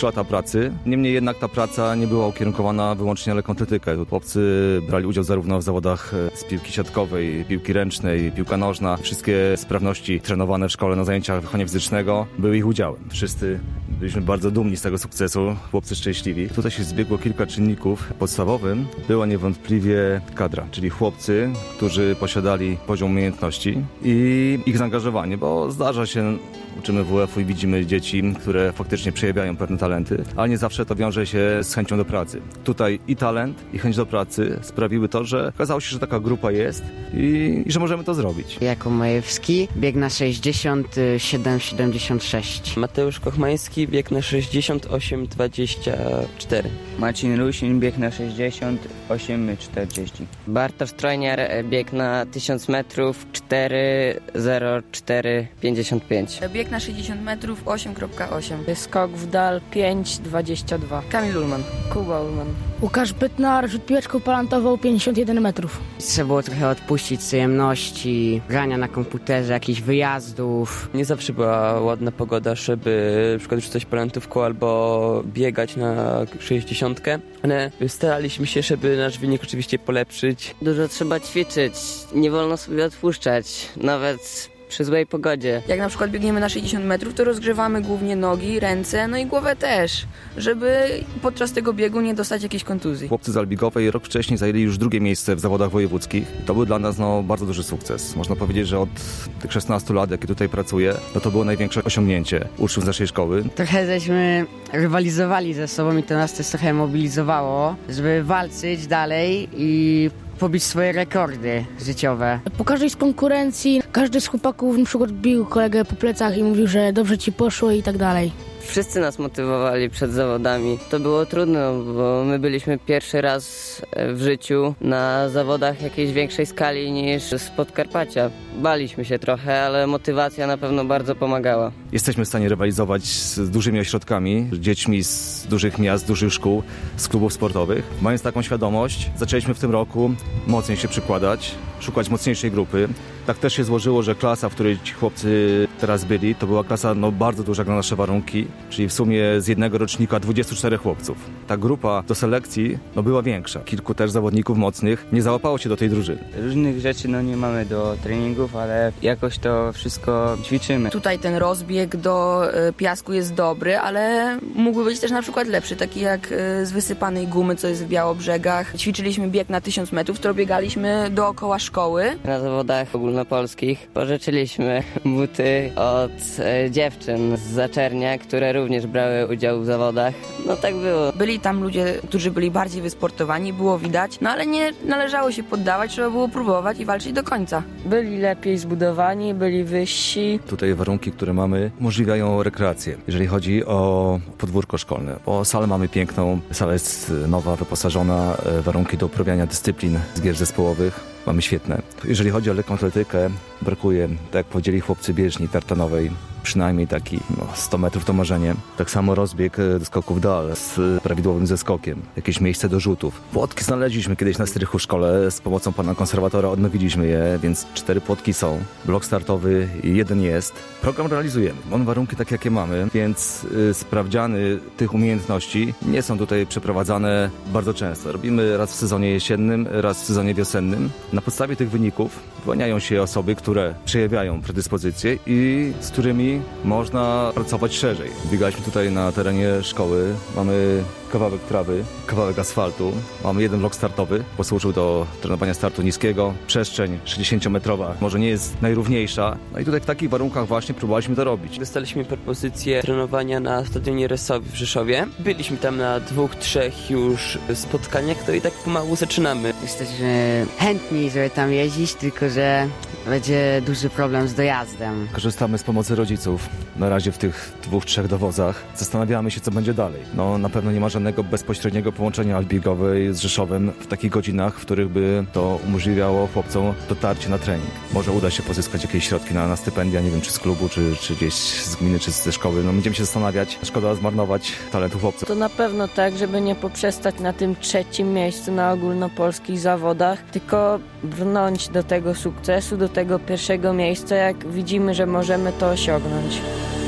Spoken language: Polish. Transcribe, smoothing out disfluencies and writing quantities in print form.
3 lata pracy. Niemniej jednak ta praca nie była ukierunkowana wyłącznie na lekką atletykę. Chłopcy brali udział zarówno w zawodach z piłki siatkowej, piłki ręcznej, piłka nożna. Wszystkie sprawności trenowane w szkole na zajęciach wychowania fizycznego były ich udziałem. Wszyscy byliśmy bardzo dumni z tego sukcesu, chłopcy szczęśliwi. Tutaj się zbiegło kilka czynników. Podstawowym była niewątpliwie kadra, czyli chłopcy, którzy posiadali poziom umiejętności i ich zaangażowanie, bo zdarza się, uczymy WF-u i widzimy dzieci, które faktycznie przejawiają pewne talenty, ale nie zawsze to wiąże się z chęcią do pracy. Tutaj i talent, i chęć do pracy sprawiły to, że okazało się, że taka grupa jest i że możemy to zrobić. Jakub Majewski, bieg na 67,76. Mateusz Kochmański, bieg na 68,24. Marcin Rusin, bieg na 68,40. Bartosz Trojniar, bieg na 1000 metrów, 4,04,55. Bieg na 60 metrów 8,8. Skok w dal 5,22. Kamil Ullman. Kuba Ullman. Łukasz Bytnar, rzut piłeczką palantową 51 metrów. Trzeba było trochę odpuścić przyjemności, grania na komputerze, jakichś wyjazdów. Nie zawsze była ładna pogoda, żeby na przykład rzucać palantówką albo biegać na 60, ale staraliśmy się, żeby nasz wynik oczywiście polepszyć. Dużo trzeba ćwiczyć, nie wolno sobie odpuszczać, nawet przy złej pogodzie. Jak na przykład biegniemy na 60 metrów, to rozgrzewamy głównie nogi, ręce, no i głowę też, żeby podczas tego biegu nie dostać jakiejś kontuzji. Chłopcy z Albigowej rok wcześniej zajęli już 2. miejsce w zawodach wojewódzkich. To był dla nas bardzo duży sukces. Można powiedzieć, że od tych 16 lat, jakie tutaj pracuję, to było największe osiągnięcie uczniów z naszej szkoły. Trochę żeśmy rywalizowali ze sobą i to nas też trochę mobilizowało, żeby walczyć dalej i pobić swoje rekordy życiowe. Po każdej z konkurencji każdy z chłopaków na przykład bił kolegę po plecach i mówił, że dobrze ci poszło i tak dalej. Wszyscy nas motywowali przed zawodami. To było trudno, bo my byliśmy pierwszy raz w życiu na zawodach jakiejś większej skali niż z Podkarpacia. Baliśmy się trochę, ale motywacja na pewno bardzo pomagała. Jesteśmy w stanie rywalizować z dużymi ośrodkami, z dziećmi z dużych miast, z dużych szkół, z klubów sportowych. Mając taką świadomość, zaczęliśmy w tym roku mocniej się przykładać, szukać mocniejszej grupy. Tak też się złożyło, że klasa, w której ci chłopcy teraz byli, to była klasa bardzo duża na nasze warunki, czyli w sumie z jednego rocznika 24 chłopców. Ta grupa do selekcji była większa. Kilku też zawodników mocnych nie załapało się do tej drużyny. Różnych rzeczy nie mamy do treningów, ale jakoś to wszystko ćwiczymy. Tutaj ten rozbieg do piasku jest dobry, ale mógłby być też na przykład lepszy, taki jak z wysypanej gumy, co jest w Białobrzegach. Ćwiczyliśmy bieg na 1000 metrów, to biegaliśmy dookoła szkoły. Na zawodach ogólnopolskich pożyczyliśmy buty od dziewczyn z Zaczernia, które również brały udział w zawodach. No tak było. Byli tam ludzie, którzy byli bardziej wysportowani, było widać, no ale nie należało się poddawać, trzeba było próbować i walczyć do końca. Byli lepiej zbudowani, byli wyżsi. Tutaj warunki, które mamy, umożliwiają rekreację, jeżeli chodzi o podwórko szkolne. Bo salę mamy piękną, sala jest nowa, wyposażona, warunki do uprawiania dyscyplin z gier zespołowych mamy świetne. Jeżeli chodzi o lekką atletykę, brakuje, tak jak powiedzieli chłopcy, bieżni tartanowej, przynajmniej taki 100 metrów to marzenie. Tak samo rozbieg do skoków dal z prawidłowym zeskokiem, jakieś miejsce do rzutów. Płotki znaleźliśmy kiedyś na strychu w szkole, z pomocą pana konserwatora odnowiliśmy je, więc 4 płotki są. Blok startowy 1 jest. Program realizujemy. Mamy warunki takie, jakie mamy, więc sprawdziany tych umiejętności nie są tutaj przeprowadzane bardzo często. Robimy raz w sezonie jesiennym, raz w sezonie wiosennym. Na podstawie tych wyników wyłaniają się osoby, które przejawiają predyspozycje i z którymi można pracować szerzej. Biegaliśmy tutaj na terenie szkoły, mamy kawałek trawy, kawałek asfaltu, mamy 1 blok startowy, posłużył do trenowania startu niskiego, przestrzeń 60-metrowa może nie jest najrówniejsza, no i tutaj w takich warunkach właśnie próbowaliśmy to robić. Dostaliśmy propozycję trenowania na stadionie Resowi w Rzeszowie. Byliśmy tam na 2-3 już spotkaniach, to i tak pomału zaczynamy. Jesteśmy chętni, żeby tam jeździć, tylko że będzie duży problem z dojazdem. Korzystamy z pomocy rodziców. Na razie w tych 2-3 dowozach. Zastanawiamy się, co będzie dalej. Na pewno nie ma żadnego bezpośredniego połączenia Albigowej z Rzeszowem w takich godzinach, w których by to umożliwiało chłopcom dotarcie na trening. Może uda się pozyskać jakieś środki na stypendia, nie wiem, czy z klubu, czy gdzieś z gminy, czy ze szkoły. Będziemy się zastanawiać. Szkoda zmarnować talentu chłopców. To na pewno tak, żeby nie poprzestać na tym 3. miejscu na ogólnopolskich zawodach, tylko brnąć do tego sukcesu, do tego 1. miejsca, jak widzimy, że możemy to osiągnąć.